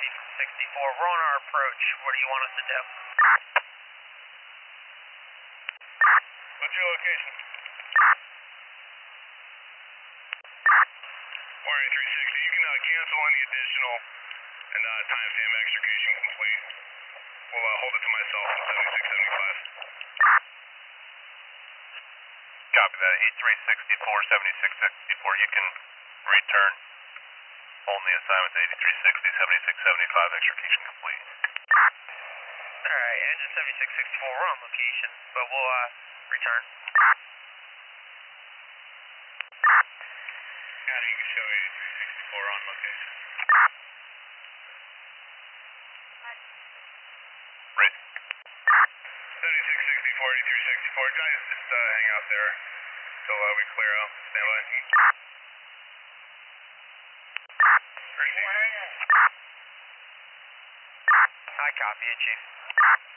64, we're on our approach. What do you want us to do? What's your location? Warrior 360, you can cancel any additional and timestamp execution complete. We'll hold it to myself at 7675. Copy that, 8364, 7664. You can return only assignment to 8360, 7675, execution complete. Alright, engine 7664, we're on location, but we'll return. County, you can show 8364 on location. Ready. 7664, 8364, guys, just hang out there until we clear out. Stand by. I copy it, Chief.